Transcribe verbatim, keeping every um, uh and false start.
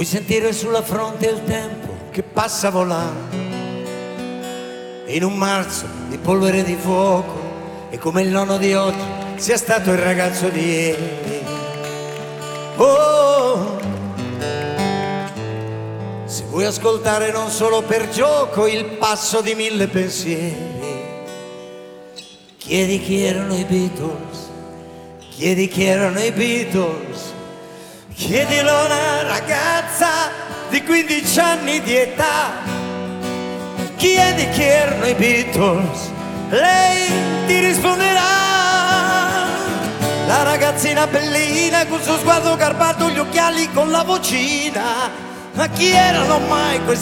Vuoi sentire sulla fronte il tempo che passa volando in un marzo di polvere di fuoco, e come il nonno di oggi sia stato il ragazzo di ieri. Oh, se vuoi ascoltare non solo per gioco il passo di mille pensieri, chiedi chi erano i Beatles, chiedi chi erano i Beatles, chiedilo a una ragazza di quindici anni di età. Chiedi chi erano i Beatles, lei ti risponderà. La ragazzina bellina col suo sguardo garbato, gli occhiali con la vocina. Ma chi erano mai questi